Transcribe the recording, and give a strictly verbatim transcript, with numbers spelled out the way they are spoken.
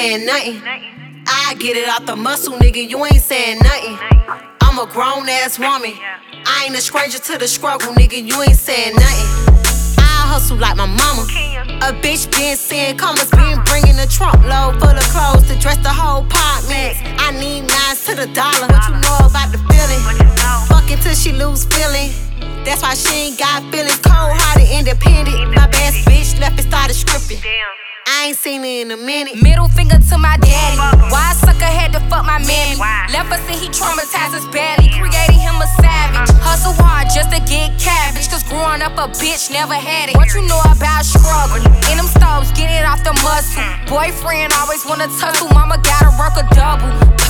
saying nothing. I get it out the muscle, nigga, you ain't saying nothing. I'm a grown ass woman. I ain't a stranger to the struggle, nigga, you ain't saying nothing. I hustle like my mama. A bitch been seeing commas, been bringing a trunk load full of clothes to dress the whole apartment. I need nines to the dollar. What you know about the feeling? Fucking till she lose feeling. That's why she ain't got feelings. Cold-hearted, independent. My best bitch left and started scripting. I ain't seen it in a minute. Middle finger to my daddy. Why a sucker had to fuck my mammy? Left us and he traumatized us badly, creating him a savage. Hustle hard just to get cabbage, cause growing up a bitch never had it. What you know about struggle? In them stoves, get it off the muscle. Boyfriend always wanna tussle, mama gotta work a double.